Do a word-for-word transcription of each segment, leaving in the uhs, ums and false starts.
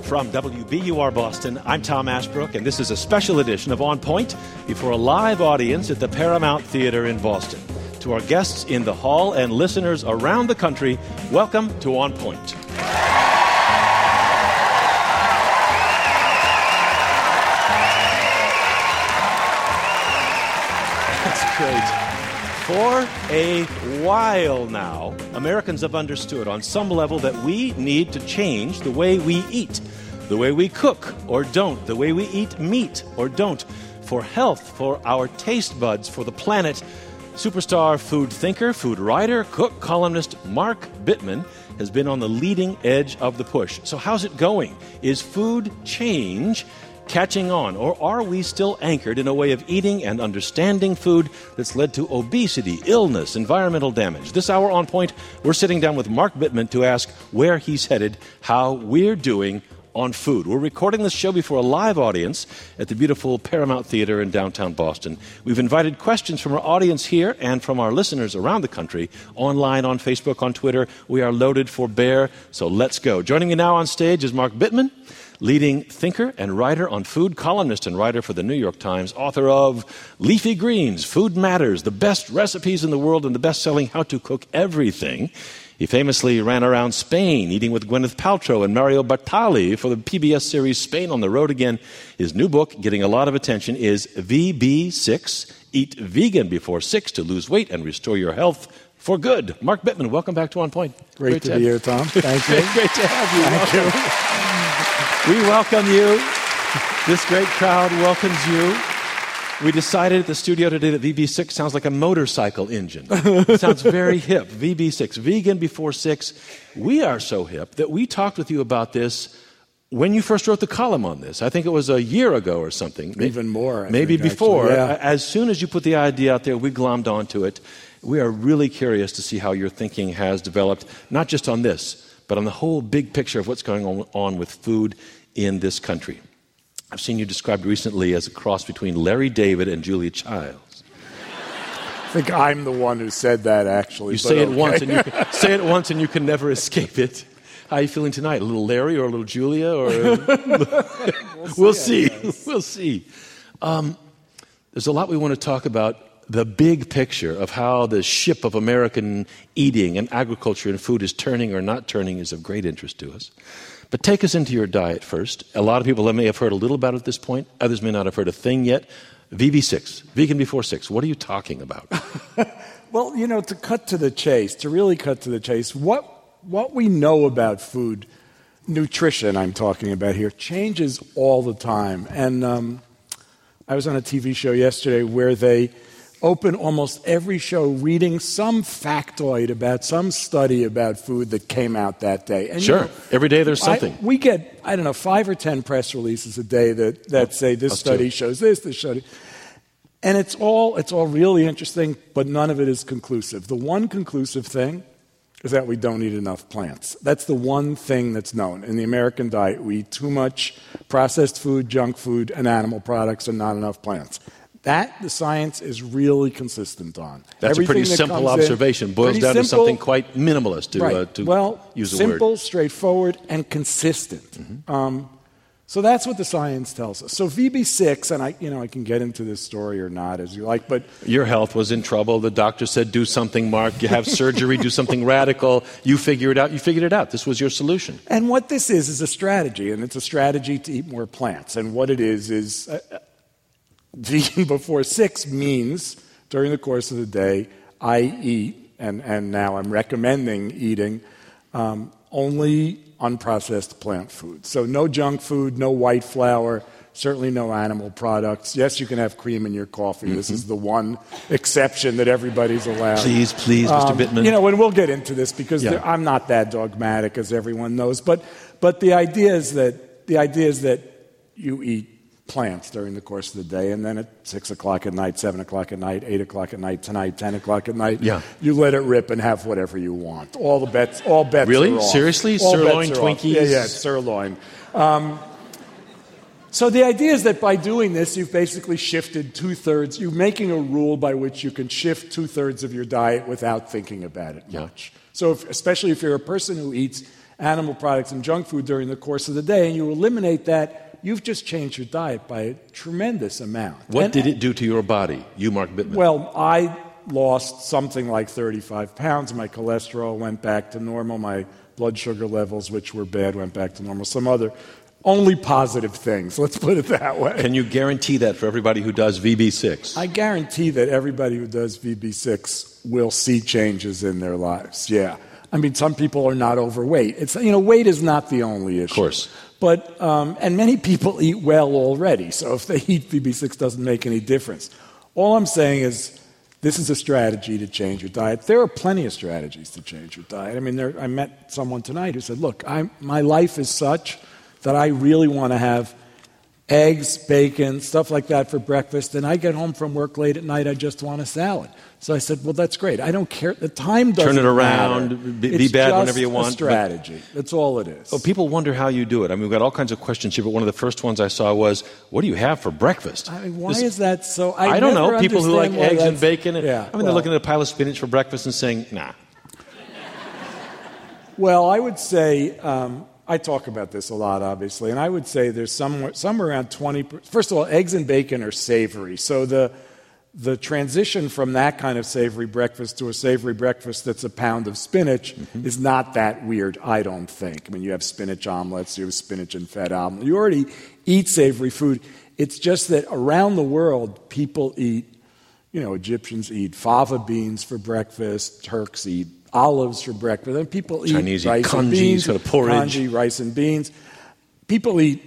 From W B U R Boston, I'm Tom Ashbrook, and this is a special edition of On Point before a live audience at the Paramount Theater in Boston. To our guests in the hall and listeners around the country, welcome to On Point. That's great. For a while now, Americans have understood on some level that we need to change the way we eat, the way we cook or don't, the way we eat meat or don't, for health, for our taste buds, for the planet. Superstar food thinker, food writer, cook, columnist Mark Bittman has been on the leading edge of the push. So how's it going? Is food change catching on, or are we still anchored in a way of eating and understanding food that's led to obesity, illness, environmental damage? This hour on Point, we're sitting down with Mark Bittman to ask where he's headed, how we're doing on food. We're recording this show before a live audience at the beautiful Paramount Theater in downtown Boston. We've invited questions from our audience here and from our listeners around the country, online, on Facebook, on Twitter. We are loaded for bear, so let's go. Joining me now on stage is Mark Bittman, leading thinker and writer on food, columnist and writer for the New York Times, author of Leafy Greens, Food Matters, the best recipes in the world, and the best-selling How to Cook Everything. He famously ran around Spain, eating with Gwyneth Paltrow and Mario Batali for the P B S series Spain on the Road Again. His new book, getting a lot of attention, is V B six, Eat Vegan Before six to Lose Weight and Restore Your Health for Good. Mark Bittman, welcome back to On Point. Great, Great to, to be here, Tom. Thank you. Great, great to have you. Thank welcome. you. We welcome you. This great crowd welcomes you. We decided at the studio today that V B six sounds like a motorcycle engine. It sounds very hip. V B six, Vegan Before six. We are so hip that we talked with you about this when you first wrote the column on this. I think it was a year ago or something. Even more. I Maybe think, before. Actually, yeah. As soon as you put the idea out there, we glommed onto it. We are really curious to see how your thinking has developed, not just on this, but on the whole big picture of what's going on with food in this country. I've seen you described recently as a cross between Larry David and Julia Childs. I think I'm the one who said that, actually. You say okay. it once, and you can, say it once, and you can never escape it. How are you feeling tonight? A little Larry or a little Julia? Or we'll see. We'll see. We'll see. Um, there's a lot we want to talk about. The big picture of how the ship of American eating and agriculture and food is turning or not turning is of great interest to us. But take us into your diet first. A lot of people may have heard a little about it at this point. Others may not have heard a thing yet. V B six, Vegan Before six. What are you talking about? Well, you know, to cut to the chase, to really cut to the chase, what what we know about food, nutrition I'm talking about here, changes all the time. And um, I was on a T V show yesterday where they open almost every show reading some factoid about some study about food that came out that day. And, sure. You know, every day there's something. I, we get, I don't know, five or ten press releases a day that, that say this Us study too. shows this, this study. And it's all, it's all really interesting, but none of it is conclusive. The one conclusive thing is that we don't eat enough plants. That's the one thing that's known. In the American diet, we eat too much processed food, junk food, and animal products, and not enough plants. That, the science is really consistent on. That's Everything a pretty that simple comes observation. In, Boils down simple, to something quite minimalist to, right. uh, to well, use the simple, word. straightforward, and consistent. Mm-hmm. Um, so that's what the science tells us. So V B six, and I, you know, I can get into this story or not as you like, but your health was in trouble. The doctor said, "Do something, Mark. You have surgery. Do something radical." You figure it out. You figured it out. This was your solution. And what this is is a strategy, and it's a strategy to eat more plants. And what it is is. Uh, Vegan Before six means during the course of the day, I eat, and, and now I'm recommending eating, um, only unprocessed plant food. So no junk food, no white flour, certainly no animal products. Yes, you can have cream in your coffee. Mm-hmm. This is the one exception that everybody's allowed. Please, please, Mister Um, Bittman. You know, and we'll get into this because yeah. there, I'm not that dogmatic, as everyone knows. But but the idea is that the idea is that you eat plants during the course of the day, and then at six o'clock at night, seven o'clock at night, eight o'clock at night, tonight, ten o'clock at night, yeah. you let it rip and have whatever you want. All the bets, all bets really? are off. Seriously? All Sirloin, bets are off. Twinkies? Yeah, yeah, sirloin. Um, so the idea is that by doing this, you've basically shifted two-thirds. You're making a rule by which you can shift two-thirds of your diet without thinking about it yeah. much. So if, especially if you're a person who eats animal products and junk food during the course of the day, and you eliminate that, you've just changed your diet by a tremendous amount. What and, did it do to your body, you, Mark Bittman? Well, I lost something like thirty-five pounds. My cholesterol went back to normal. My blood sugar levels, which were bad, went back to normal. Some other only positive things, let's put it that way. Can you guarantee that for everybody who does V B six? I guarantee that everybody who does V B six will see changes in their lives, yeah. I mean, some people are not overweight. It's, you know, weight is not the only issue. Of course. But, um, and many people eat well already, so if they eat V B six, doesn't make any difference. All I'm saying is this is a strategy to change your diet. There are plenty of strategies to change your diet. I mean, there, I met someone tonight who said, look, I'm, my life is such that I really want to have eggs, bacon, stuff like that for breakfast, and I get home from work late at night, I just want a salad. So I said, well, that's great. I don't care. The time doesn't matter. Turn it around, matter. be, it's be bad just whenever you want. a strategy. But, that's all it is. Oh, people wonder how you do it. I mean, we've got all kinds of questions here, but one of the first ones I saw was, what do you have for breakfast? I mean, why this, is that so? I, I don't never know. People who like eggs and bacon. And, yeah, I mean, well, they're looking at a pile of spinach for breakfast and saying, nah. Well, I would say, um, I talk about this a lot, obviously, and I would say there's somewhere, somewhere around twenty percent. First of all, eggs and bacon are savory. So the the transition from that kind of savory breakfast to a savory breakfast that's a pound of spinach mm-hmm. is not that weird, I don't think. I mean, you have spinach omelets, you have spinach and feta omelets. You already eat savory food. It's just that around the world, people eat, you know, Egyptians eat fava beans for breakfast, Turks eat olives for breakfast, and people eat Chinese rice eat and congee, beans, sort of porridge. Congee, rice and beans. People eat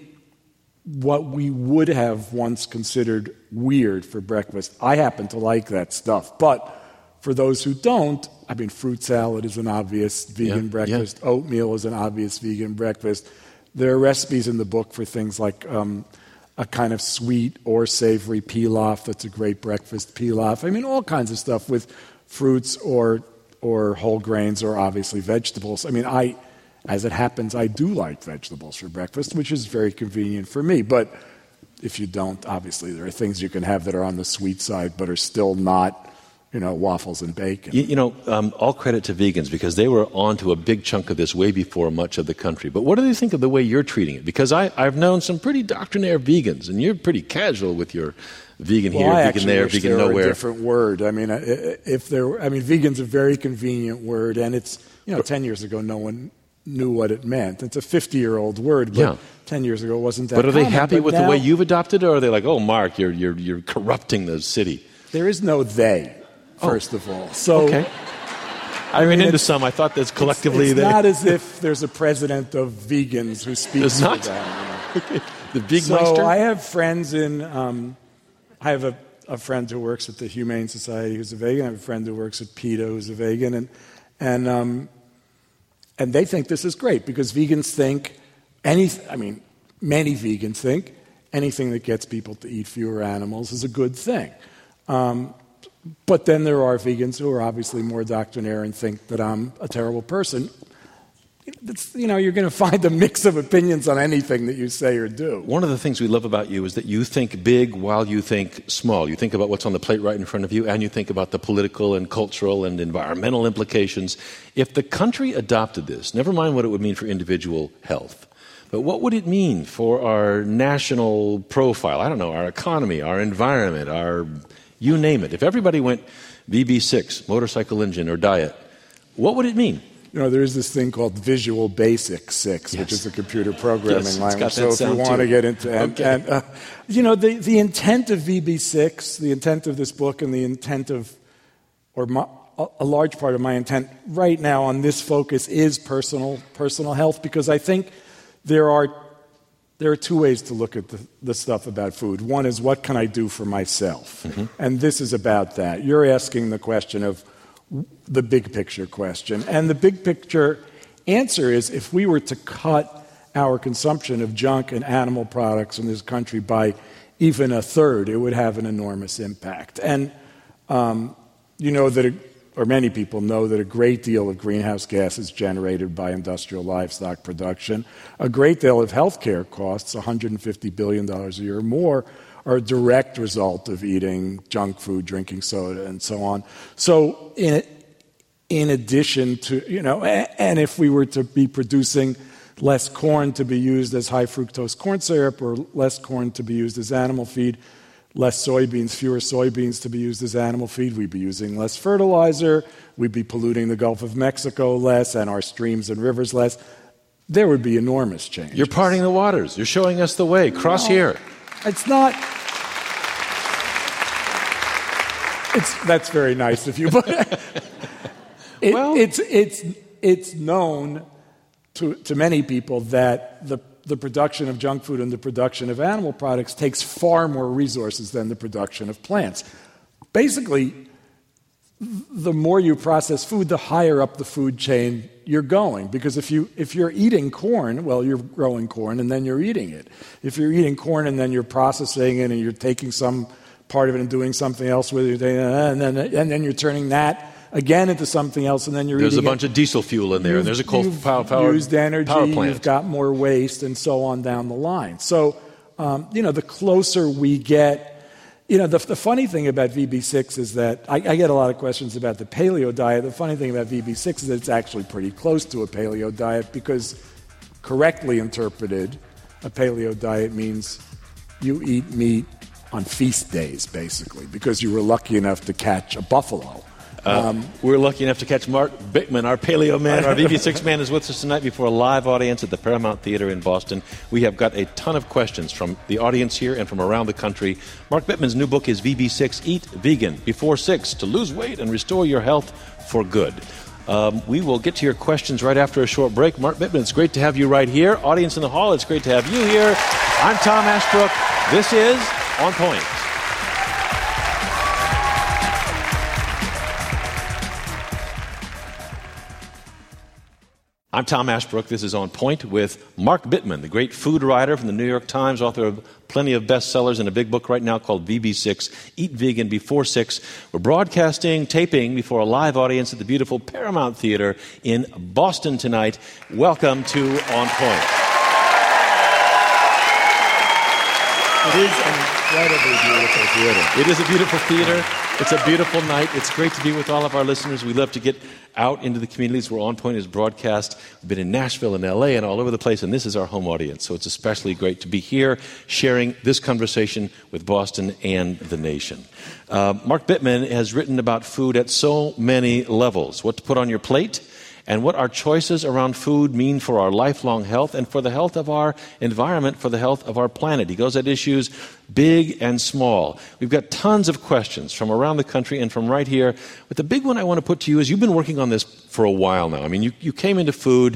what we would have once considered weird for breakfast. I happen to like that stuff. But for those who don't, I mean, fruit salad is an obvious vegan yeah, breakfast. Yeah. Oatmeal is an obvious vegan breakfast. There are recipes in the book for things like um, a kind of sweet or savory pilaf that's a great breakfast pilaf. I mean, all kinds of stuff with fruits or or whole grains or obviously vegetables. I mean, I... As it happens, I do like vegetables for breakfast, which is very convenient for me. But if you don't, obviously, there are things you can have that are on the sweet side but are still not, you know, waffles and bacon. You, you know, um, all credit to vegans because they were onto a big chunk of this way before much of the country. But what do they think of the way you're treating it? Because I, I've known some pretty doctrinaire vegans, and you're pretty casual with your vegan well, here, I vegan there, wish vegan there nowhere. Were a different word. I mean, if there, were, I mean, vegan's a very convenient word, and it's, you know, ten years ago, no one knew what it meant. It's a fifty-year-old word, but yeah. ten years ago it wasn't that But are they common. happy but with now, the way you've adopted it, or are they like, oh, Mark, you're you're you're corrupting the city? There is no they, first oh. of all. So, okay. I, I ran into some. I thought that's collectively... It's, it's they... not as if there's a president of vegans who speaks There's not? for them. You know? Okay. The big So Meister? I have friends in... Um, I have a, a friend who works at the Humane Society who's a vegan. I have a friend who works at PETA who's a vegan. And... and um, And they think this is great because vegans think any, I mean, many vegans think anything that gets people to eat fewer animals is a good thing. Um, but then there are vegans who are obviously more doctrinaire and think that I'm a terrible person. It's, you know, you're going to find a mix of opinions on anything that you say or do. One of the things we love about you is that you think big while you think small. You think about what's on the plate right in front of you, and you think about the political and cultural and environmental implications. If the country adopted this, never mind what it would mean for individual health, but what would it mean for our national profile? I don't know, our economy, our environment, our you name it. If everybody went V B six, motorcycle engine or diet, what would it mean? You know, there is this thing called Visual Basic six, yes. which is a computer programming yes, language. So if you want too. to get into and, okay. and uh, you know, the, the intent of V B six, the intent of this book, and the intent of, or my, a large part of my intent right now on this focus is personal personal health, because I think there are there are two ways to look at the, the stuff about food. One is, what can I do for myself? Mm-hmm. And this is about that. You're asking the question of the big picture question. And the big picture answer is, if we were to cut our consumption of junk and animal products in this country by even a third, it would have an enormous impact. And um, you know that, it, or many people know that a great deal of greenhouse gas is generated by industrial livestock production. A great deal of healthcare costs, one hundred fifty billion dollars a year or more, are a direct result of eating junk food, drinking soda, and so on. So in in addition to, you know, and if we were to be producing less corn to be used as high fructose corn syrup or less corn to be used as animal feed, less soybeans, fewer soybeans to be used as animal feed, we'd be using less fertilizer, we'd be polluting the Gulf of Mexico less and our streams and rivers less. There would be enormous change. You're parting the waters. You're showing us the way. Cross no, here. It's not... It's, that's very nice of you, but it, well, it's it's it's known to to many people that the the production of junk food and the production of animal products takes far more resources than the production of plants. Basically, the more you process food, the higher up the food chain you're going. Because if you if you're eating corn, well, you're growing corn and then you're eating it. If you're eating corn and then you're processing it and you're taking some part of it and doing something else with it, and then and then you're turning that again into something else, and then you're there's eating a bunch it. of diesel fuel in there, you've, and there's a coal power, power used energy, power plant. You've got more waste, and so on down the line. So, um, you know, the closer we get, you know, the, the funny thing about V B six is that I, I get a lot of questions about the paleo diet. The funny thing about V B six is that it's actually pretty close to a paleo diet because, correctly interpreted, a paleo diet means you eat meat on feast days, basically, because you were lucky enough to catch a buffalo. Uh, um, we're lucky enough to catch Mark Bittman, our paleo man, our V B six man, is with us tonight before a live audience at the Paramount Theater in Boston. We have got a ton of questions from the audience here and from around the country. Mark Bittman's new book is V B six, Eat Vegan Before six, to lose weight and restore your health for good. Um, we will get to your questions right after a short break. Mark Bittman, it's great to have you right here. Audience in the hall, it's great to have you here. I'm Tom Ashbrook. This is On Point. I'm Tom Ashbrook. This is On Point with Mark Bittman, the great food writer from the New York Times, author of plenty of bestsellers and a big book right now called V B six, Eat Vegan Before six. We're broadcasting, taping before a live audience at the beautiful Paramount Theater in Boston tonight. Welcome to On Point. It is an incredibly beautiful theater. It is a beautiful theater. It's a beautiful night. It's great to be with all of our listeners. We love to get out into the communities where On Point is broadcast. We've been in Nashville and L A and all over the place, and this is our home audience. So it's especially great to be here sharing this conversation with Boston and the nation. Uh, Mark Bittman has written about food at so many levels. What to put on your plate, and what our choices around food mean for our lifelong health and for the health of our environment, for the health of our planet. He goes at issues big and small. We've got tons of questions from around the country and from right here. But the big one I want to put to you is you've been working on this for a while now. I mean, you, you came into food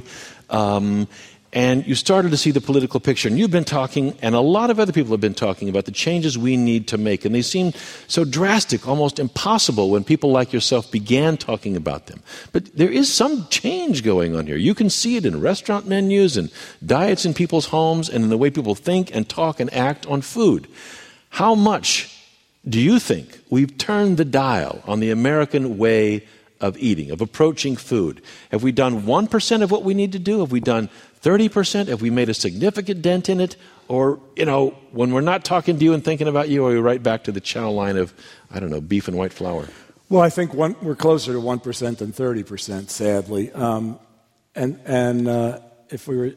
um, and you started to see the political picture. And you've been talking, and a lot of other people have been talking about the changes we need to make. And they seem so drastic, almost impossible when people like yourself began talking about them. But there is some change going on here. You can see it in restaurant menus and diets in people's homes and in the way people think and talk and act on food. How much do you think we've turned the dial on the American way of eating, of approaching food? Have we done one percent of what we need to do? Have we done thirty percent? Have we made a significant dent in it? Or, you know, when we're not talking to you and thinking about you, are we right back to the chow line of, I don't know, beef and white flour? Well, I think one, we're closer to one percent than thirty percent, sadly. Um, and and uh, if we were,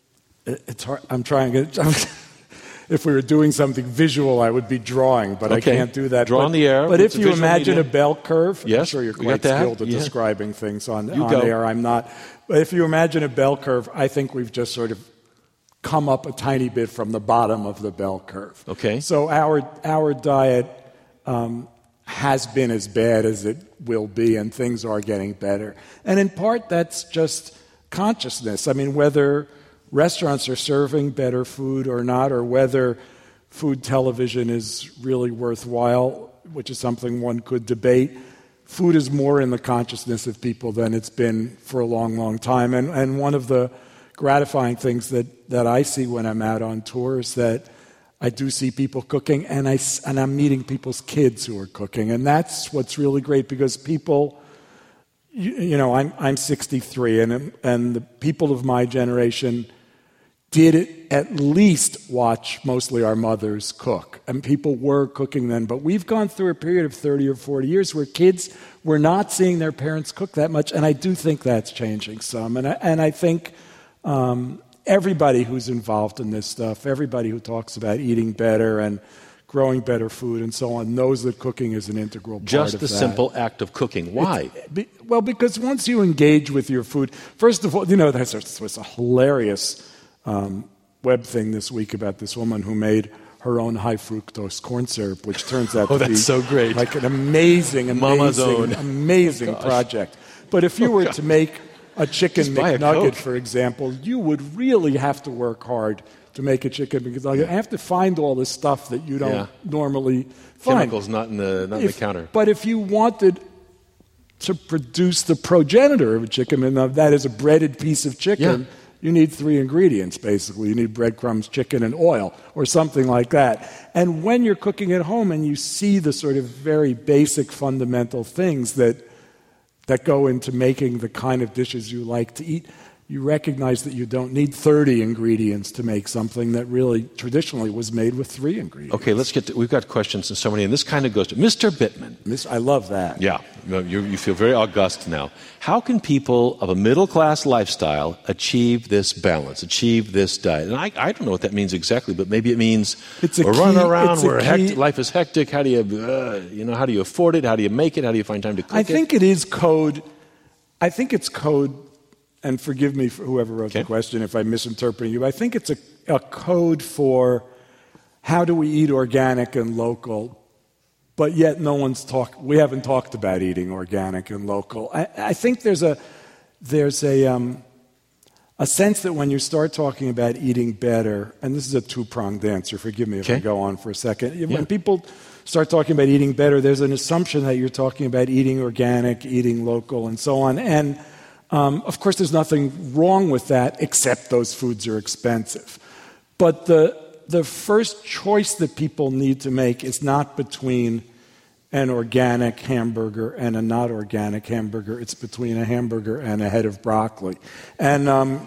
it's hard, I'm trying to, if we were doing something visual, I would be drawing, but okay. I can't do that. Draw but, on the air. But if you imagine media. a bell curve, yes, I'm sure you're we quite skilled at yeah. describing things on, you on go. air. I'm not. But if you imagine a bell curve, I think we've just sort of come up a tiny bit from the bottom of the bell curve. Okay. So our our diet um, has been as bad as it will be, and things are getting better. And in part, that's just consciousness. I mean, whether restaurants are serving better food or not, or whether food television is really worthwhile, which is something one could debate. Food is more in the consciousness of people than it's been for a long, long time. And, and one of the gratifying things that, that I see when I'm out on tour is that I do see people cooking, and, I, and I'm meeting people's kids who are cooking. And that's what's really great, because people, you, you know, I'm, I'm sixty-three, and, and the people of my generation did it at least watch mostly our mothers cook. And people were cooking then. But we've gone through a period of thirty or forty years where kids were not seeing their parents cook that much. And I do think that's changing some. And I, and I think um, everybody who's involved in this stuff, everybody who talks about eating better and growing better food and so on, knows that cooking is an integral part Just of the that. simple act of cooking. Why? Be, well, because once you engage with your food, first of all, you know, there's a, there's a hilarious um, web thing this week about this woman who made her own high fructose corn syrup, which turns out oh, to be that's so great. like an amazing, Mama's amazing, own. amazing Oh, project. But if you were to make a chicken Just buy a McNugget, Coke. for example, you would really have to work hard to make a chicken because I have to find all this stuff that you don't Yeah. normally find. Chemicals not in the not in If- the counter. But if you wanted to produce the progenitor of a chicken, and that is a breaded piece of chicken, Yeah. you need three ingredients, basically. You need breadcrumbs, chicken, and oil, or something like that. And when you're cooking at home and you see the sort of very basic fundamental things that that go into making the kind of dishes you like to eat, you recognize that you don't need thirty ingredients to make something that really traditionally was made with three ingredients. Okay, let's get to, we've got questions and so many, and this kind of goes to Mister Bittman. This, I love that. Yeah, you, you feel very august now. How can people of a middle-class lifestyle achieve this balance, achieve this diet? And I, I don't know what that means exactly, but maybe it means It's a we're running key- around, it's a we're key- hectic, life is hectic. How do you, uh, you know, how do you afford it? How do you make it? How do you find time to cook I it? think it is code. I think it's code, and forgive me for whoever wrote Okay. the question if I'm misinterpreting you, but I think it's a, a code for how do we eat organic and local, but yet no one's talked, we haven't talked about eating organic and local. I, I think there's a, there's a, um, a sense that when you start talking about eating better, and this is a two-pronged answer, forgive me if Okay. I go on for a second. Yeah. When people start talking about eating better, there's an assumption that you're talking about eating organic, eating local, and so on. And, um, of course, there's nothing wrong with that, except those foods are expensive. But the, the first choice that people need to make is not between an organic hamburger and a not organic hamburger. It's between a hamburger and a head of broccoli. And um,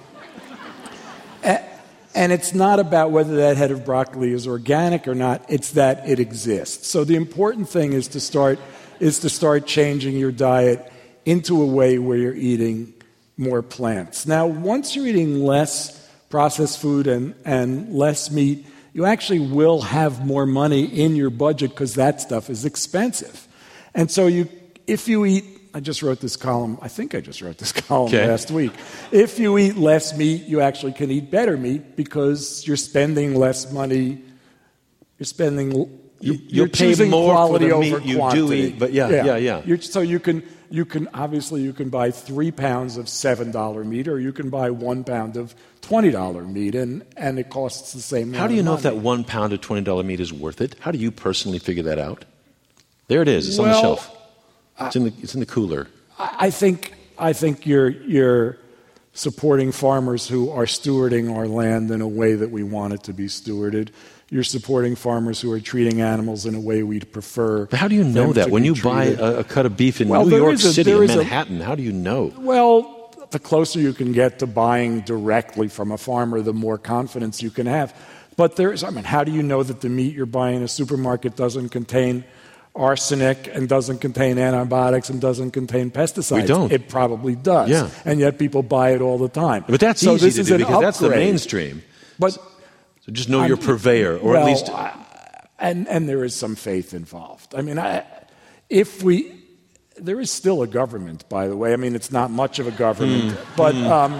a- and it's not about whether that head of broccoli is organic or not. It's that it exists. So the important thing is to start is to start changing your diet into a way where you're eating more plants. Now, once you're eating less processed food and, and less meat, you actually will have more money in your budget because that stuff is expensive. And so you, if you eat, I just wrote this column, I think I just wrote this column Okay. last week. If you eat less meat, you actually can eat better meat because you're spending less money, you're spending, You- you're, you'll pay choosing more for quality the over meat you do quantity. eat, but yeah, yeah, yeah. You're, so you can, you can, obviously you can buy three pounds of seven dollar meat or you can buy one pound of twenty dollar meat and, and it costs the same amount How do you of know if money. that one pound of twenty dollar meat is worth it? How do you personally figure that out? There it is. It's on the Well, shelf. It's in the, it's in the cooler. I think I think you're you're supporting farmers who are stewarding our land in a way that we want it to be stewarded. You're supporting farmers who are treating animals in a way we'd prefer. But how do you know them that? to When be you buy treated. a, a cut of beef in Well, New there York is a- City there or is a- Manhattan, how do you know? Well, the closer you can get to buying directly from a farmer, the more confidence you can have. But there's, I mean, how do you know that the meat you're buying in a supermarket doesn't contain arsenic and doesn't contain antibiotics and doesn't contain pesticides? We don't. It probably does. Yeah. And yet people buy it all the time. But that's so easy this to is do an because that's the upgrade. mainstream. But So just know I'm- your purveyor, or well, at least I- and and there is some faith involved. I mean, I, if we, there is still a government, by the way. I mean, it's not much of a government, Hmm. but um,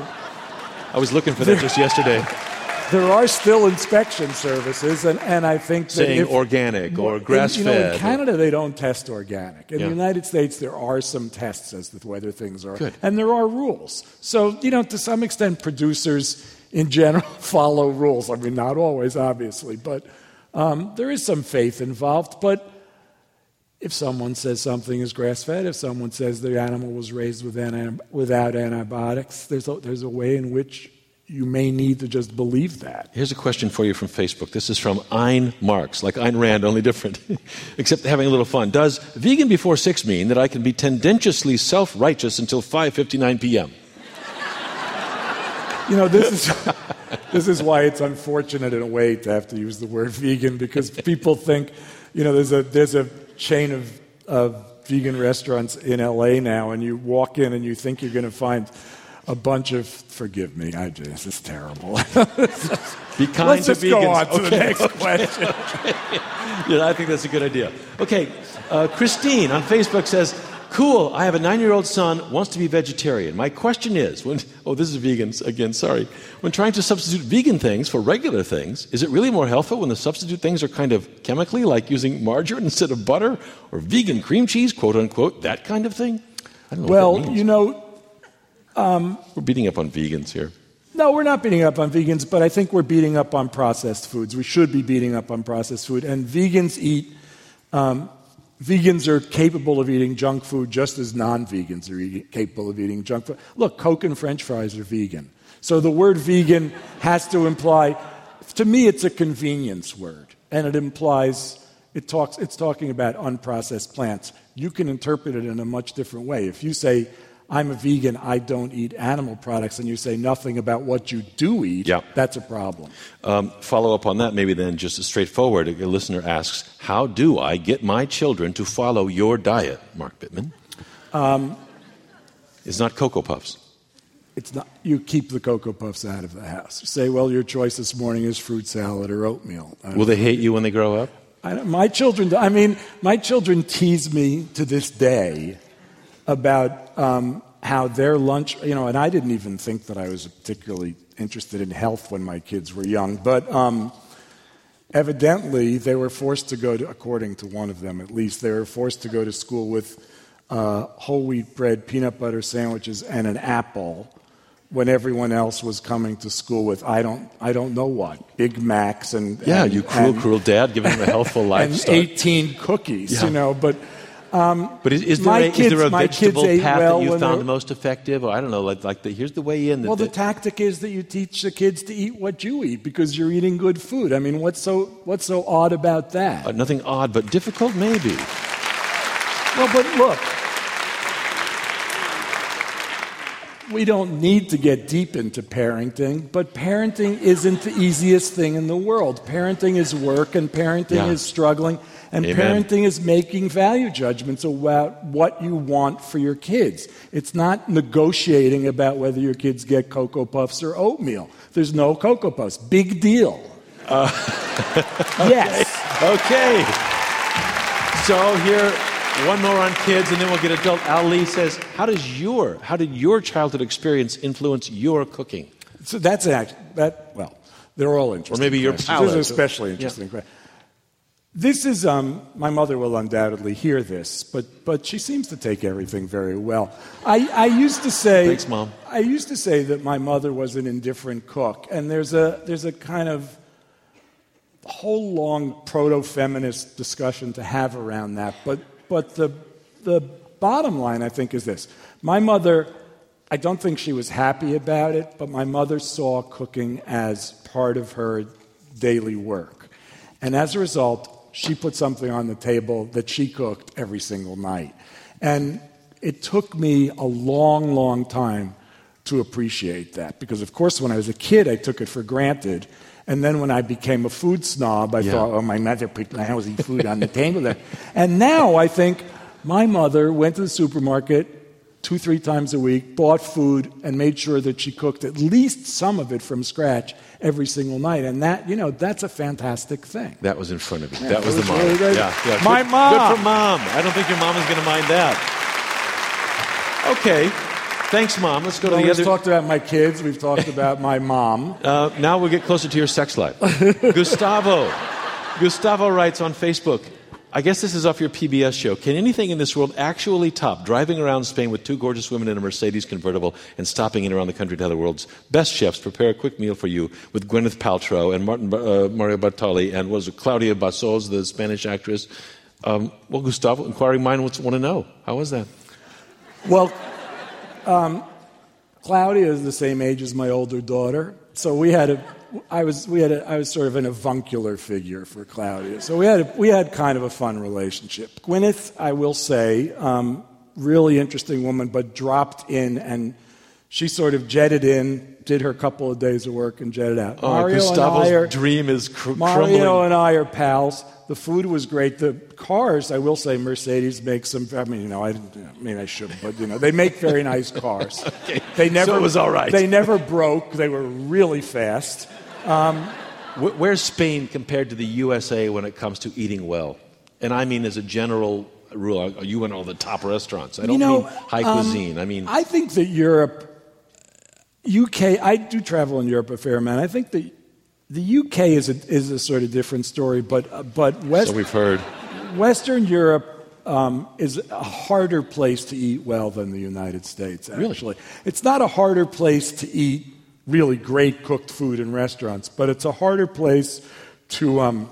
I was looking for that just yesterday, there are still inspection services, and, and I think that saying if, organic or in- grass-fed. You know, in or- Canada, they don't test organic. In Yeah. the United States, there are some tests as to whether things are, Good. and there are rules. So, you know, to some extent, producers in general follow rules. I mean, not always, obviously, but um, there is some faith involved. But if someone says something is grass-fed, if someone says the animal was raised with anti- without antibiotics, there's a, there's a way in which you may need to just believe that. Here's a question for you from Facebook. This is from Ayn Marx, like Ayn Rand, only different, except having a little fun. Does vegan before six mean that I can be tendentiously self-righteous until five fifty-nine p.m.? You know, this is This is why it's unfortunate in a way to have to use the word vegan, because people think, you know, there's a there's a chain of, of vegan restaurants in L A now, and you walk in and you think you're going to find a bunch of, forgive me, I just, this is terrible. Be kind Let's to just vegans. go on to okay. the next okay. question. Okay. Yeah, I think that's a good idea. Okay, uh, Christine on Facebook says, cool, I have a nine-year-old son, wants to be vegetarian. My question is, when, oh, this is vegans again, sorry. When trying to substitute vegan things for regular things, is it really more helpful when the substitute things are kind of chemically, like using margarine instead of butter, or vegan cream cheese, quote unquote, that kind of thing? I don't know Well, what that means. you know, um, we're beating up on vegans here. No, we're not beating up on vegans, but I think we're beating up on processed foods. We should be beating up on processed food. And vegans eat, um, vegans are capable of eating junk food just as non-vegans are eating, capable of eating junk food. Look, Coke and French fries are vegan. So the word vegan has to imply, to me, it's a convenience word. And it implies, it talks, it's talking about unprocessed plants. You can interpret it in a much different way. If you say, I'm a vegan, I don't eat animal products, and you say nothing about what you do eat, yeah. that's a problem. Um, follow up on that, maybe then just straightforward. A listener asks, how do I get my children to follow your diet, Mark Bittman? Um, it's not Cocoa Puffs. It's not. You keep the Cocoa Puffs out of the house. You say, well, your choice this morning is fruit salad or oatmeal. Will they hate you when they grow up? I don't, my children, I mean, my children tease me to this day about um, how their lunch, you know, and I didn't even think that I was particularly interested in health when my kids were young, but um, evidently they were forced to go to, according to one of them at least, they were forced to go to school with uh, whole wheat bread, peanut butter sandwiches, and an apple when everyone else was coming to school with, I don't I don't know what, Big Macs and... Yeah, and, you cruel, and, cruel dad giving them a healthful lifestyle. And eighteen cookies, yeah. you know, but... Um, but is, is, there a, kids, is there a vegetable path well that you found they, most effective? Or I don't know, like, like the, here's the way in. That, well, the that, tactic is that you teach the kids to eat what you eat because you're eating good food. I mean, what's so what's so odd about that? Uh, nothing odd, but difficult, maybe. Well, but look, we don't need to get deep into parenting, but parenting isn't the easiest thing in the world. Parenting is work, and parenting yeah. is struggling. And Amen. Parenting is making value judgments about what you want for your kids. It's not negotiating about whether your kids get Cocoa Puffs or oatmeal. There's no Cocoa Puffs. Big deal. Uh, yes. Okay. So here, one more on kids, and then we'll get adult. Ali says, how does your, how did your childhood experience influence your cooking? So that's an act, that, well, they're all interesting. Or maybe your questions. palate. This is especially interesting. Yeah. This is, um, my mother will undoubtedly hear this, but but she seems to take everything very well. I, I used to say, thanks, Mom. I used to say that my mother was an indifferent cook, and there's a there's a kind of whole long proto-feminist discussion to have around that. But but the the bottom line, I think, is this: my mother, I don't think she was happy about it, but my mother saw cooking as part of her daily work, and as a result, she put something on the table that she cooked every single night. And it took me a long, long time to appreciate that. Because, of course, when I was a kid, I took it for granted. And then when I became a food snob, I yeah. thought, oh, my mother put lousy food on the table there. And now I think my mother went to the supermarket two, three times a week, bought food, and made sure that she cooked at least some of it from scratch every single night. And that, you know, that's a fantastic thing. That was in front of you. Yeah, that was, was the mom. Really yeah, yeah. My good, mom. Good for mom. I don't think your mom is going to mind that. Okay. Thanks, Mom. Let's go well, to the we've other... We've talked about my kids. We've talked about my mom. Uh, now we'll get closer to your sex life. Gustavo. Gustavo writes on Facebook, I guess this is off your P B S show. Can anything in this world actually top driving around Spain with two gorgeous women in a Mercedes convertible and stopping in around the country to have the world's best chefs prepare a quick meal for you with Gwyneth Paltrow and Martin, uh, Mario Bartoli and was it Claudia Bassols, the Spanish actress? Um, well, Gustavo, inquiring minds want to know. How was that? Well, um, Claudia is the same age as my older daughter, so we had a... I was we had a, I was sort of an avuncular figure for Claudia, so we had a, we had kind of a fun relationship. Gwyneth, I will say, um, really interesting woman, but dropped in and She sort of jetted in, did her couple of days of work, and jetted out. Oh, Mario Gustavo's and I are, dream is cr- Mario crumbling. and I are pals. The food was great. The cars, I will say, Mercedes makes some. I mean, you know, I, I mean, I shouldn't, but you know, they make very nice cars. Okay. They never So it was all right. They never broke. They were really fast. Um, Wh- Where's Spain compared to the U S A when it comes to eating well? And I mean, as a general rule, you went to all the top restaurants. I don't you know, mean high um, cuisine. I mean, I think that Europe, U K. I do travel in Europe a fair amount. I think that the U K is a is a sort of different story, but uh, but West, so we've heard. Western Europe um, is a harder place to eat well than the United States. Actually, Really? it's not a harder place to eat really great cooked food in restaurants, but it's a harder place to. Um,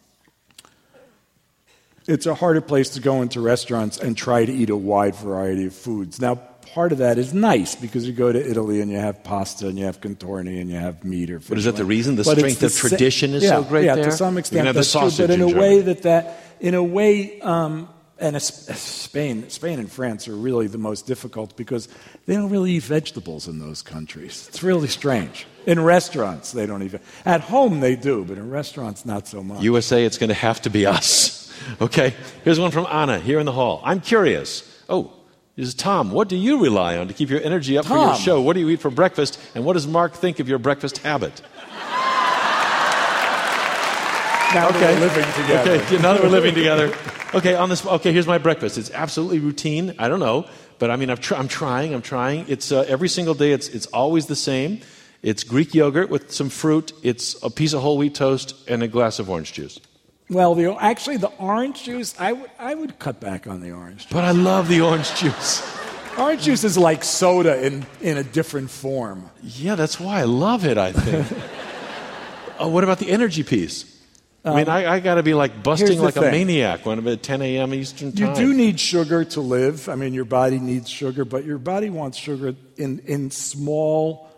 it's a harder place to go into restaurants and try to eat a wide variety of foods. Now, part of that is nice because you go to Italy and you have pasta and you have contorni and you have meat or fish. But is that the reason? The But strength it's of the sa- tradition is yeah, so great yeah, there? to some You extent can have the that's true, sausage but in in a Germany. way that that in a way, um, and a, Spain, Spain and France are really the most difficult because they don't really eat vegetables in those countries. It's really strange. In restaurants, they don't even. At home, they do, but in restaurants, not so much. U S A, it's going to have to be us. Okay, here's one from Anna here in the hall. I'm curious. Oh, this is Tom. What do you rely on to keep your energy up for your Tom. show? What do you eat for breakfast? And what does Mark think of your breakfast habit? Now that Okay. we're living together. Okay, now that we're living together. Okay, on this. Okay, here's my breakfast. It's absolutely routine. I don't know, but I mean, I've tr- I'm trying. I'm trying. It's uh, every single day. It's it's always the same. It's Greek yogurt with some fruit. It's a piece of whole wheat toast and a glass of orange juice. Well, the, actually, the orange juice, I would I would cut back on the orange juice. But I love the orange juice. Orange juice is like soda in, in a different form. Yeah, that's why I love it. I think. Oh, what about the energy piece? I mean, I, I got to be like busting here's the like a thing. maniac when I'm at ten a.m. Eastern You time. do need sugar to live. I mean, your body needs sugar, but your body wants sugar in, in small,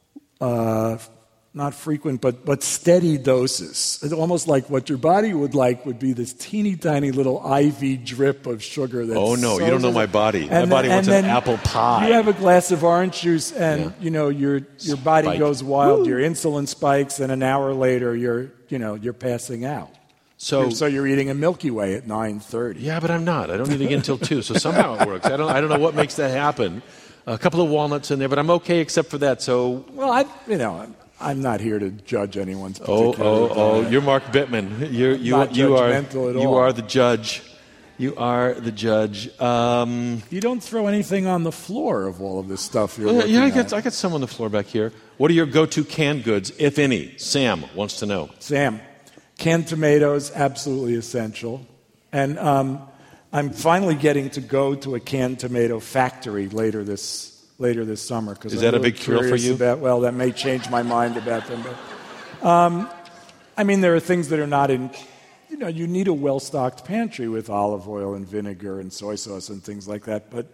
uh, not frequent, but, but steady doses. It's almost like what your body would like would be this teeny tiny little I V drip of sugar. That's Oh, no, you so- don't know my body. My And body then- wants and an then apple pie. You have a glass of orange juice, and Yeah. you know your your body Spike. goes wild. Your insulin spikes, and an hour later, you're you know you're passing out. So, You're- so you're eating a Milky Way at nine thirty. yeah, but I'm not. I don't eat again until two. So somehow it works. I don't. I don't know what makes that happen. A couple of walnuts in there, but I'm okay except for that. So, Well, I you know I'm, I'm not here to judge anyone's oh, particular oh, oh, diet. you're Mark Bittman. You're, you, Not you are. judgmental at You all. are the judge. You are the judge. Um, You don't throw anything on the floor of all of this stuff you're well, looking yeah, I at. got. I got some on the floor back here. What are your go-to canned goods, if any? Sam wants to know. Sam, canned tomatoes, absolutely essential. And um, I'm finally getting to go to a canned tomato factory later this later this summer. Cause Is I'm that a really big thrill for curious you? About, well, that may change my mind about them. But, um, I mean, there are things that are not in... You know, you need a well-stocked pantry with olive oil and vinegar and soy sauce and things like that. But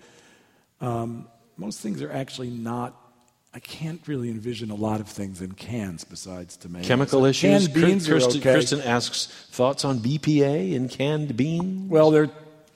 um, most things are actually not... I can't really envision a lot of things in cans besides tomatoes. Chemical issues. Canned beans Kir- Kirsten, are okay. Kristen asks thoughts on B P A in canned beans. Well, they're,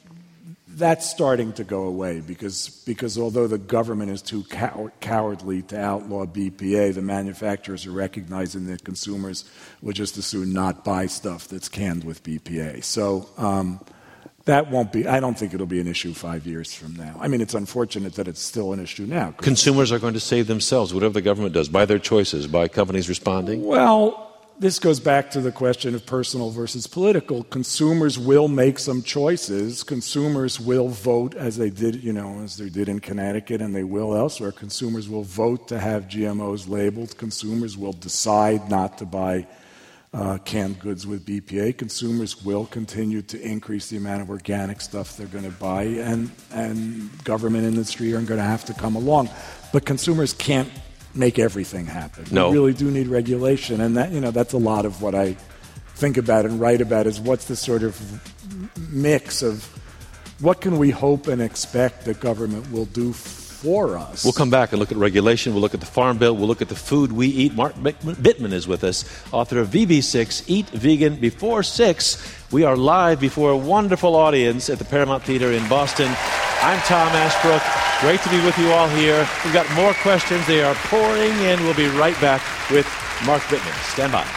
that's starting to go away because, because although the government is too cow- cowardly to outlaw B P A, the manufacturers are recognizing that consumers would just as soon not buy stuff that's canned with B P A. So um, that won't be, I don't think it'll be an issue five years from now. I mean, it's unfortunate that it's still an issue now. Consumers are going to save themselves, whatever the government does, by their choices, by companies responding. Well, this goes back to the question of personal versus political. Consumers will make some choices. Consumers will vote as they did, you know, as they did in Connecticut, and they will elsewhere. Consumers will vote to have G M Os labeled. Consumers will decide not to buy uh, canned goods with B P A. Consumers will continue to increase the amount of organic stuff they're going to buy, and and government industry are going to have to come along. But consumers can't make everything happen. No. We really do need regulation, and that you know that's a lot of what I think about and write about is what's the sort of mix of what can we hope and expect that government will do f- for us. We'll come back and look at regulation. We'll look at the Farm Bill. We'll look at the food we eat. Mark Bittman is with us, author of V B six, Eat Vegan Before six. We are live before a wonderful audience at the Paramount Theater in Boston. I'm Tom Ashbrook. Great to be with you all here. We've got more questions. They are pouring in. We'll be right back with Mark Bittman. Stand by.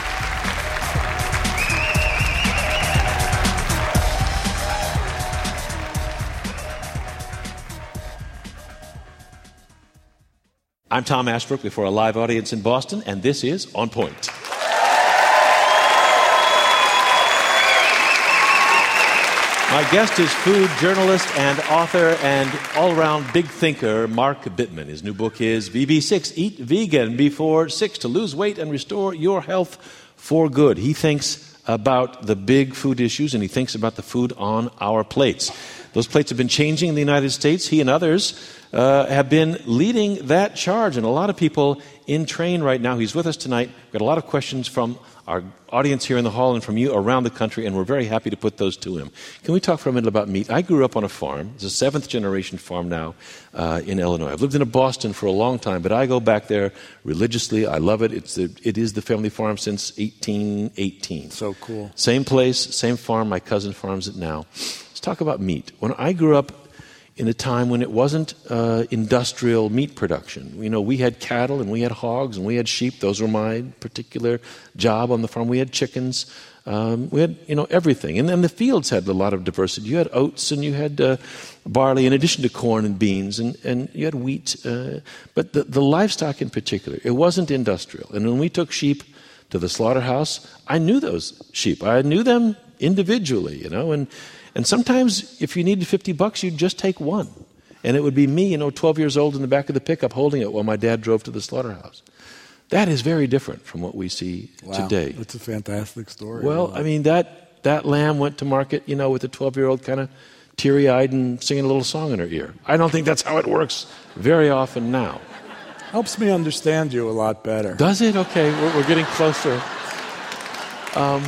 I'm Tom Ashbrook before a live audience in Boston, and this is On Point. My guest is food journalist and author and all-around big thinker, Mark Bittman. His new book is V B six, Eat Vegan Before six, to lose weight and restore your health for good. He thinks about the big food issues, and he thinks about the food on our plates. Those plates have been changing in the United States. He and others uh, have been leading that charge, and a lot of people in train right now. He's with us tonight. We've got a lot of questions from our audience here in the hall and from you around the country, and we're very happy to put those to him. Can we talk for a minute about meat? I grew up on a farm. It's a seventh-generation farm now uh, in Illinois. I've lived in Boston for a long time, but I go back there religiously. I love it. It's the, it is the family farm since eighteen eighteen. So cool. Same place, same farm. My cousin farms it now. Let's talk about meat. When I grew up in a time when it wasn't uh, industrial meat production. You know, we had cattle and we had hogs and we had sheep. Those were my particular job on the farm. We had chickens. Um, we had, you know, everything. And then the fields had a lot of diversity. You had oats and you had uh, barley in addition to corn and beans, and, and you had wheat. Uh, but the, the livestock in particular, it wasn't industrial. And when we took sheep to the slaughterhouse, I knew those sheep. I knew them individually, you know, and And sometimes, if you needed fifty bucks, you'd just take one. And it would be me, you know, twelve years old in the back of the pickup holding it while my dad drove to the slaughterhouse. That is very different from what we see wow, today. That's a fantastic story. Well, I mean, that, that lamb went to market, you know, with a twelve-year-old kind of teary-eyed and singing a little song in her ear. I don't think that's how it works very often now. Helps me understand you a lot better. Does it? Okay, we're, we're getting closer. Um...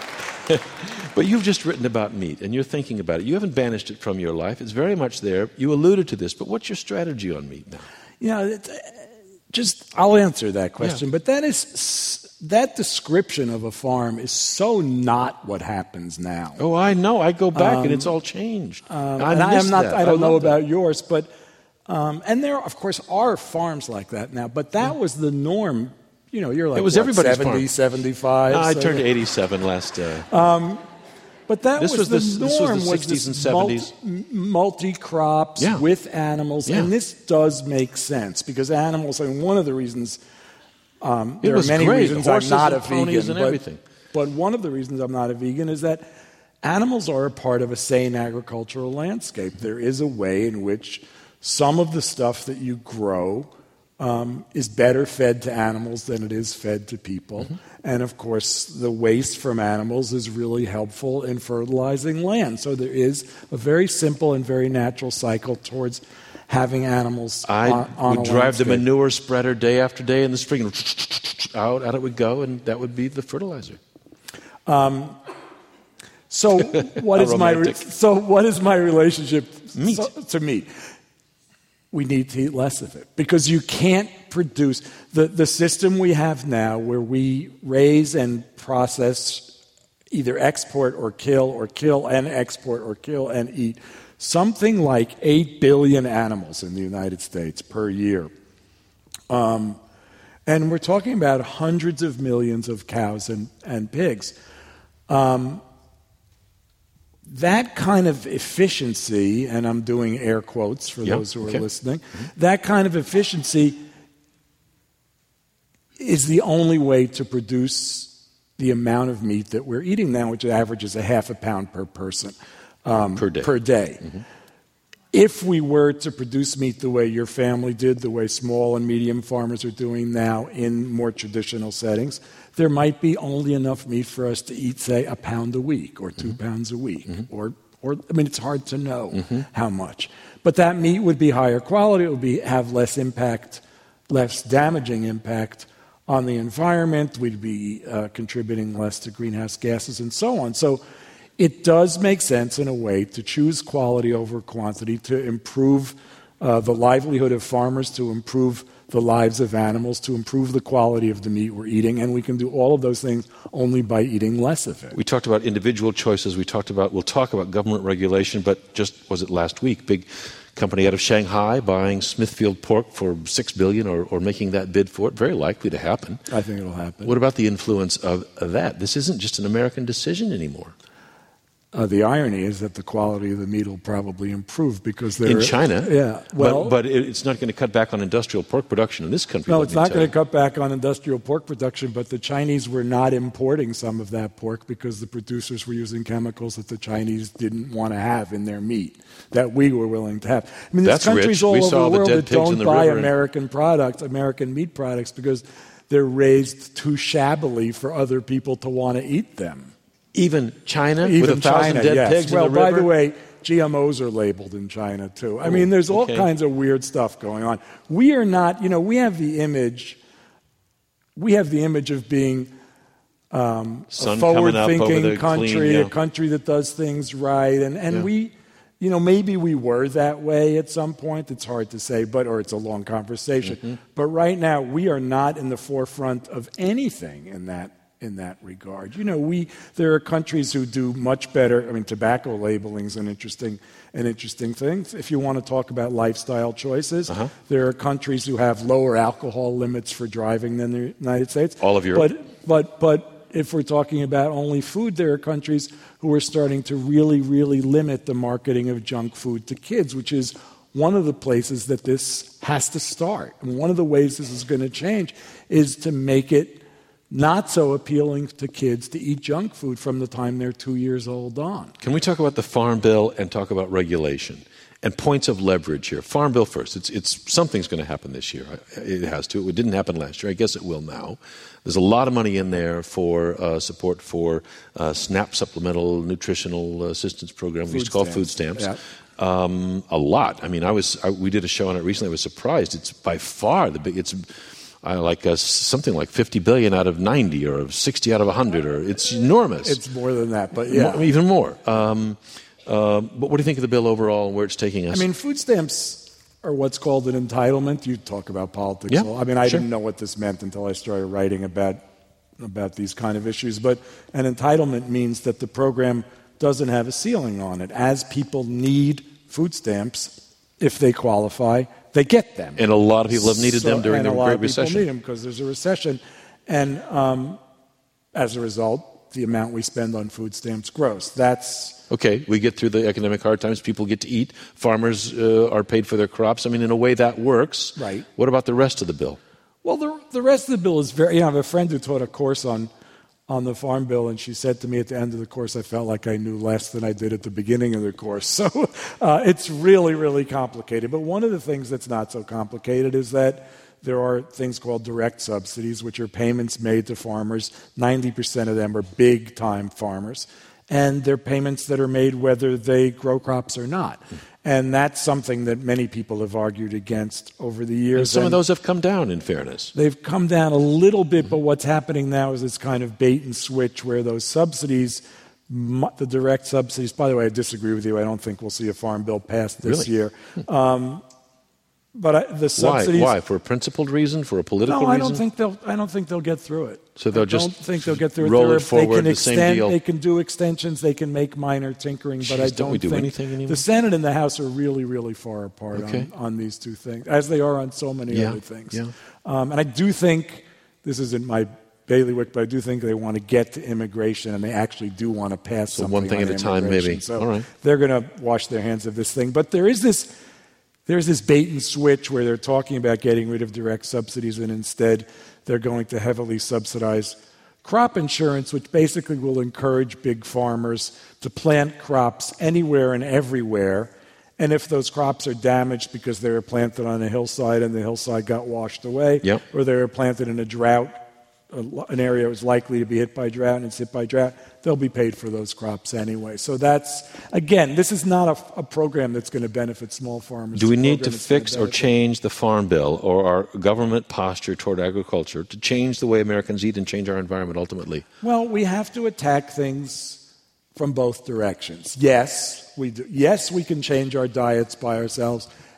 But you've just written about meat, and you're thinking about it. You haven't banished it from your life. It's very much there. You alluded to this, but what's your strategy on meat now? You know, it's, just I'll answer that question. Yeah. But that is that description of a farm is so not what happens now. Oh, I know. I go back, um, and it's all changed. Um, I and I am not. that. I don't I know that. about yours, but um, and there, of course, are farms like that now. But that yeah. was the norm. You know, you're like it was what, everybody's seventy, farm. seventy-five. No, I so turned to eighty-seven last. Uh, um, But that this was, was the the, norm, this was the sixties and seventies. Multi, multi-crops yeah. with animals. Yeah. And this does make sense because animals, I mean, one of the reasons, um, there it was are many great. reasons I'm not a vegan. vegan. But, but one of the reasons I'm not a vegan is that animals are a part of a sane agricultural landscape. There is a way in which some of the stuff that you grow Um, is better fed to animals than it is fed to people. Mm-hmm. And, of course, the waste from animals is really helpful in fertilizing land. So there is a very simple and very natural cycle towards having animals I on, on would a drive landscape. the manure spreader day after day in the spring. Out, out it would go, and that would be the fertilizer. Um, so what is my re- so what is my relationship meat. So, to meat? We need to eat less of it because you can't produce the, the system we have now where we raise and process, either export or kill or kill and export or kill and eat something like eight billion animals in the United States per year. Um, and we're talking about hundreds of millions of cows and, and pigs. Um, That kind of efficiency, and I'm doing air quotes for yep, those who are okay. listening, mm-hmm. that kind of efficiency is the only way to produce the amount of meat that we're eating now, which averages a half a pound per person um, per day. Per day. Mm-hmm. If we were to produce meat the way your family did, the way small and medium farmers are doing now in more traditional settings, there might be only enough meat for us to eat, say, a pound a week or two mm-hmm. pounds a week. Mm-hmm. Or, or, I mean, it's hard to know mm-hmm. how much. But that meat would be higher quality. It would be, have less impact, less damaging impact on the environment. We'd be uh, contributing less to greenhouse gases and so on. So it does make sense in a way to choose quality over quantity, to improve uh, the livelihood of farmers, to improve the lives of animals, to improve the quality of the meat we're eating, and we can do all of those things only by eating less of it. We talked about individual choices. We talked about, we'll talk about government regulation, but just, was it last week, big company out of Shanghai buying Smithfield pork for six billion dollars or, or making that bid for it. Very likely to happen. I think it'll happen. What about the influence of, of that? This isn't just an American decision anymore. Uh, the irony is that the quality of the meat will probably improve because they're... In China? Yeah. Well, but, but it's not going to cut back on industrial pork production in this country. No, it's not going to cut back on industrial pork production, but the Chinese were not importing some of that pork because the producers were using chemicals that the Chinese didn't want to have in their meat, that we were willing to have. I mean, there's That's countries rich. all We over saw the the world dead that pigs in don't the buy river. American products, American meat products, because they're raised too shabbily for other people to want to eat them. Even China, Even with a thousand China, dead yes. pigs well, in the river? by the way, G M Os are labeled in China, too. I mean, there's all okay. kinds of weird stuff going on. We are not, you know, we have the image, we have the image of being um, a forward-thinking country, clean, yeah. a country that does things right. And, and yeah. we, you know, maybe we were that way at some point. It's hard to say, but or it's a long conversation. Mm-hmm. But right now, we are not in the forefront of anything in that in that regard. You know, we there are countries who do much better. I mean, tobacco labeling is an interesting an interesting thing. If you want to talk about lifestyle choices, uh-huh. there are countries who have lower alcohol limits for driving than the United States. All of Europe. But but but if we're talking about only food, there are countries who are starting to really, really limit the marketing of junk food to kids, which is one of the places that this has to start. And one of the ways this is going to change is to make it not so appealing to kids to eat junk food from the time they're two years old on. Can we talk about the Farm Bill and talk about regulation and points of leverage here? Farm Bill first. It's, it's something's going to happen this year. It has to. It didn't happen last year. I guess it will now. There's a lot of money in there for uh, support for uh, SNAP, Supplemental Nutritional Assistance Program. Food we used to call stamps. food stamps. Yeah. Um, a lot. I mean, I was. I, we did a show on it recently. I was surprised. It's by far the big. It's. I like uh, something like fifty billion out of ninety, or sixty out of one hundred, or it's enormous. It's more than that, but yeah, more, even more. Um, uh, but what do you think of the bill overall and where it's taking us? I mean, food stamps are what's called an entitlement. You talk about politics. Yeah, I mean, I sure. didn't know what this meant until I started writing about about these kind of issues. But an entitlement means that the program doesn't have a ceiling on it. As people need food stamps, if they qualify, they get them. And a lot of people have needed so, them during the Great Recession. And a lot of people need them because there's a recession. And um, as a result, the amount we spend on food stamps grows. That's... Okay, we get through the economic hard times. People get to eat. Farmers uh, are paid for their crops. I mean, in a way, that works. Right. What about the rest of the bill? Well, the, the rest of the bill is very... You know, I have a friend who taught a course on on the Farm Bill, and she said to me at the end of the course, I felt like I knew less than I did at the beginning of the course. So uh, it's really, really complicated. But one of the things that's not so complicated is that there are things called direct subsidies, which are payments made to farmers. ninety percent of them are big-time farmers. And they're payments that are made whether they grow crops or not. And that's something that many people have argued against over the years. And some and of those have come down, in fairness. They've come down a little bit, but what's happening now is this kind of bait and switch where those subsidies, the direct subsidies, by the way, I disagree with you. I don't think we'll see a farm bill passed this Really? year. Um, but I, the subsidies... Why? Why? For a principled reason? For a political no, I reason? don't think they'll. I don't think they'll get through it. So they'll I just don't think they'll get through it. roll There it are- forward, They can the same extend. deal. They can do extensions. They can make minor tinkering. But Jeez, I don't don't we do think anything anymore? the Senate and the House are really, really far apart Okay. on, on these two things, as they are on so many Yeah, other things. yeah. Um, and I do think this isn't my bailiwick, but I do think they want to get to immigration, and they actually do want to pass So something one thing on at a time, immigration. maybe. So All right. they're going to wash their hands of this thing. But there is this. There's this bait and switch where they're talking about getting rid of direct subsidies, and instead they're going to heavily subsidize crop insurance, which basically will encourage big farmers to plant crops anywhere and everywhere. And if those crops are damaged because they were planted on a hillside and the hillside got washed away, Yep. or they were planted in a drought, an area that was likely to be hit by drought and it's hit by drought, they'll be paid for those crops anyway. So that's, again, this is not a, a program that's going to benefit small farmers. Do we It's a need to program that's gonna fix or benefit- change the Farm Bill or our government posture toward agriculture to change the way Americans eat and change our environment ultimately? Well, we have to attack things from both directions. Yes, we do. Yes, we can change our diets by ourselves,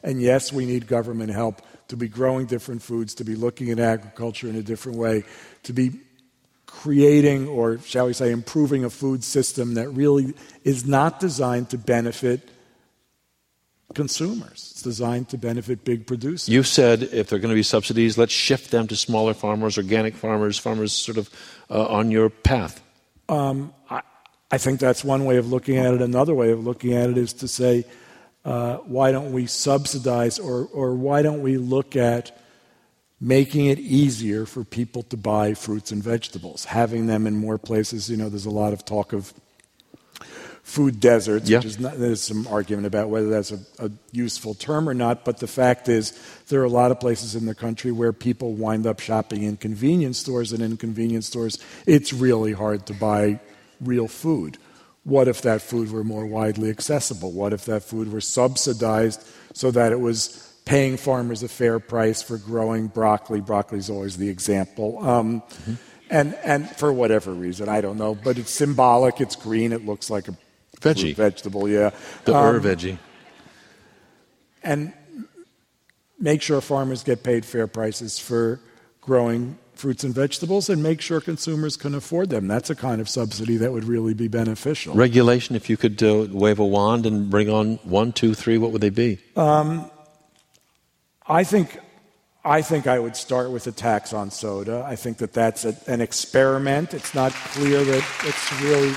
And yes, we need government help to be growing different foods, to be looking at agriculture in a different way, to be creating, or shall we say, improving a food system that really is not designed to benefit consumers. It's designed to benefit big producers. You said if there are going to be subsidies, let's shift them to smaller farmers, organic farmers, farmers sort of uh, on your path. Um, I, I think that's one way of looking at it. Another way of looking at it is to say, uh, why don't we subsidize, or, or why don't we look at making it easier for people to buy fruits and vegetables, having them in more places. You know, there's a lot of talk of food deserts, yeah. which is not, there's some argument about whether that's a, a useful term or not, but the fact is there are a lot of places in the country where people wind up shopping in convenience stores, and in convenience stores it's really hard to buy real food. What if that food were more widely accessible? What if that food were subsidized so that it was paying farmers a fair price for growing broccoli? Broccoli is always the example. Um, mm-hmm. and, and for whatever reason, I don't know, but it's symbolic, it's green, it looks like a veggie. vegetable, yeah. The um, ur veggie. And make sure farmers get paid fair prices for growing fruits and vegetables, and make sure consumers can afford them. That's a kind of subsidy that would really be beneficial. Regulation, if you could uh, wave a wand and bring on one, two, three, what would they be? Um, I think I think I would start with a tax on soda. I think that that's a, an experiment. It's not clear that it's really...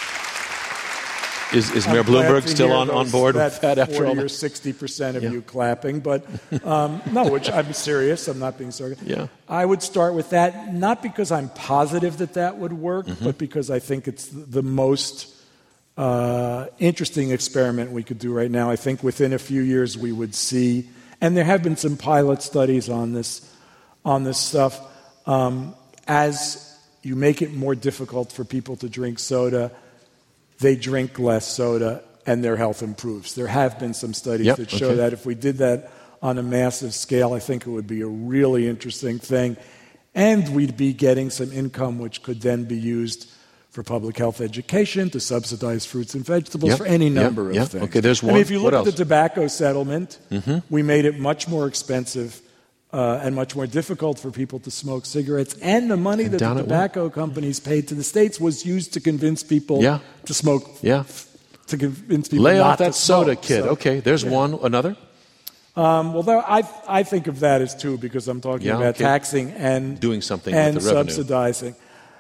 Is, is Mayor Bloomberg still on, on board that with that after all? forty or sixty percent of yeah. you clapping, but um, no, which I'm serious. I'm not being sarcastic. Yeah. I would start with that, not because I'm positive that that would work, mm-hmm. but because I think it's the most uh, interesting experiment we could do right now. I think within a few years we would see, and there have been some pilot studies on this, on this stuff, um, as you make it more difficult for people to drink soda, they drink less soda and their health improves. There have been some studies yep, that show okay. that if we did that on a massive scale, I think it would be a really interesting thing. And we'd be getting some income which could then be used for public health education, to subsidize fruits and vegetables, yep, for any number yep, of yep. things. Okay, there's one. I mean, if you look what at else? the tobacco settlement, mm-hmm. we made it much more expensive Uh, and much more difficult for people to smoke cigarettes. And the money and that the tobacco companies paid to the states was used to convince people yeah. to smoke. Yeah. To convince people Lay not off that to soda, smoke. kid. So, okay, there's yeah. one. Another? Um, well, there, I I think of that as two, because I'm talking yeah, about okay. taxing and doing something and with the revenue. subsidizing.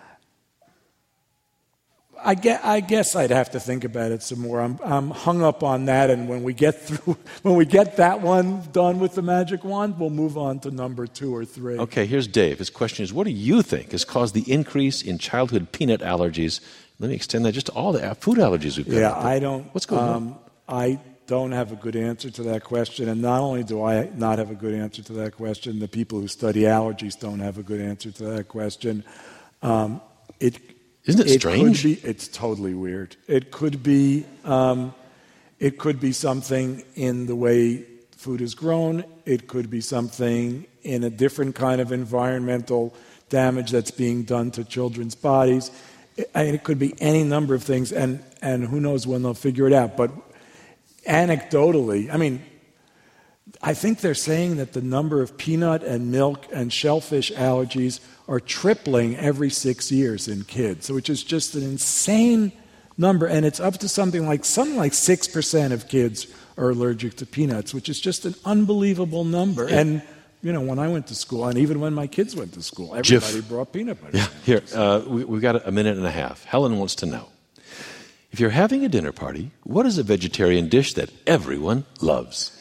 I guess, I guess I'd have to think about it some more. I'm, I'm hung up on that, and when we get through, when we get that one done with the magic wand, we'll move on to number two or three. Okay, here's Dave. His question is, what do you think has caused the increase in childhood peanut allergies? Let me extend that just to all the food allergies we've got. Yeah, I don't. What's going um, on? I don't have a good answer to that question, and not only do I not have a good answer to that question, the people who study allergies don't have a good answer to that question. Um, it. Isn't it, it strange? Could be, it's totally weird. It could be, um, it could be something in the way food is grown. It could be something in a different kind of environmental damage that's being done to children's bodies. It, I mean, it could be any number of things, and, and who knows when they'll figure it out. But anecdotally, I mean, I think they're saying that the number of peanut and milk and shellfish allergies are tripling every six years in kids, which is just an insane number. And it's up to something like something like six percent of kids are allergic to peanuts, which is just an unbelievable number. Yeah. And, you know, when I went to school, and even when my kids went to school, everybody Jif. brought peanut butter. Yeah. Here, uh, we, we've got a minute and a half. Helen wants to know, if you're having a dinner party, what is a vegetarian dish that everyone loves?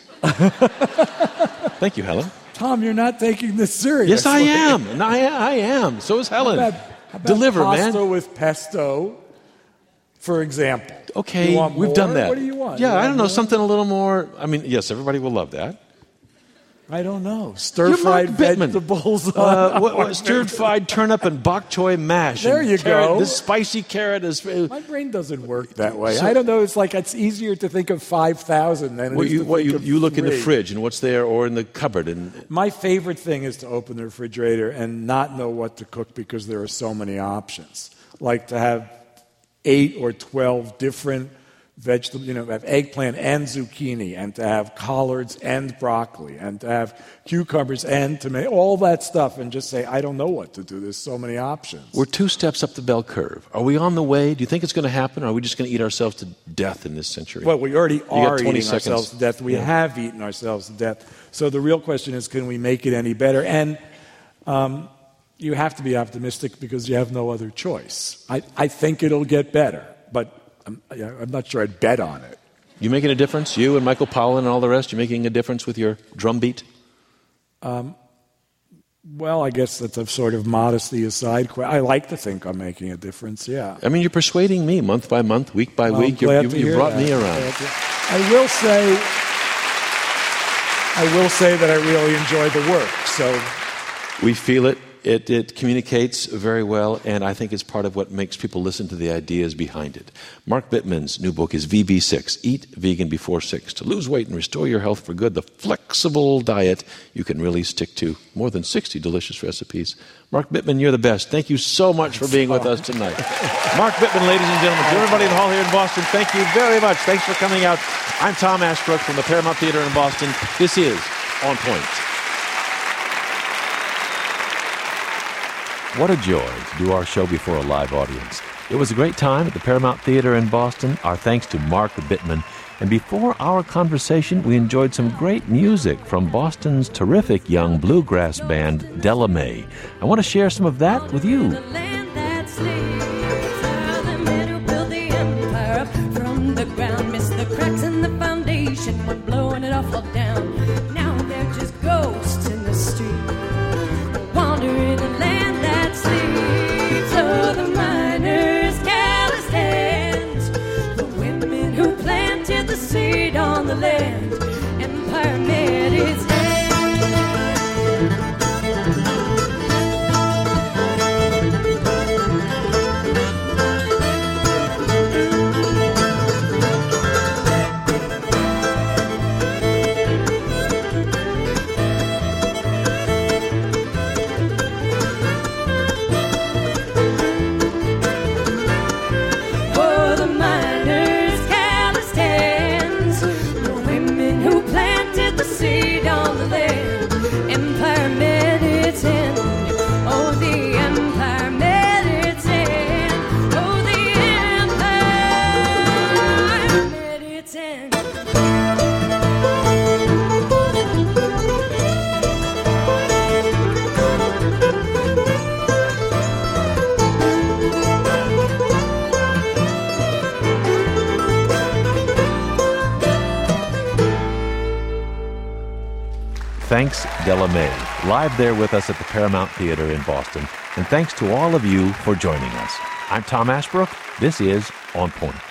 Thank you, Helen. Tom, you're not taking this seriously. Yes, I am. And I, I am. So is Helen. How about, how about Deliver, pasta man. with pesto, for example. Okay, you want we've more? done that. What do you want? Yeah, you I don't know, more? something a little more. I mean, yes, everybody will love that. I don't know. Stir-fried vegetables. Uh, what, what, stir-fried turnip and bok choy mash. There you carrot, go. This spicy carrot is... Uh, My brain doesn't work that way. So, I don't know. It's like it's easier to think of five thousand than it what is you, to what think you, of you look three. in the fridge and what's there or in the cupboard. And My favorite thing is to open the refrigerator and not know what to cook because there are so many options. Like to have eight or twelve different vegetable, you know, have eggplant and zucchini, and to have collards and broccoli, and to have cucumbers and tomato, all that stuff, and just say, I don't know what to do. There's so many options. We're two steps up the bell curve. Are we on the way? Do you think it's going to happen, or are we just going to eat ourselves to death in this century? Well, we already are eating seconds. ourselves to death. We yeah. have eaten ourselves to death. So the real question is, can we make it any better? And um, you have to be optimistic because you have no other choice. I, I think it'll get better, but I'm, I'm not sure I'd bet on it. You making a difference? You and Michael Pollan and all the rest, you making a difference with your drumbeat? Um, well, I guess that's a sort of modesty aside. I like to think I'm making a difference, yeah. I mean, you're persuading me month by month, week by well, week. You you brought that. me around. I will say, I will say that I really enjoy the work, so... We feel it. It, it communicates very well, and I think it's part of what makes people listen to the ideas behind it. Mark Bittman's new book is V B six, Eat Vegan Before six, to lose weight and restore your health for good, the flexible diet you can really stick to. More than sixty delicious recipes. Mark Bittman, you're the best. Thank you so much for being with us tonight. Mark Bittman, ladies and gentlemen, to everybody in the hall here in Boston, thank you very much. Thanks for coming out. I'm Tom Ashbrook from the Paramount Theater in Boston. This is On Point. What a joy to do our show before a live audience. It was a great time at the Paramount Theater in Boston. Our thanks to Mark Bittman. And before our conversation, we enjoyed some great music from Boston's terrific young bluegrass band, Della Mae. I want to share some of that with you. From the ground, miss the cracks in the foundation, when blowing it off all down. Now they're just ghosts in the street, wandering in a land that sleeps. Oh, the miners' callous hands, the women who planted the seed on the land. Empire made its Thanks, Della Mae, live there with us at the Paramount Theater in Boston. And thanks to all of you for joining us. I'm Tom Ashbrook. This is On Point.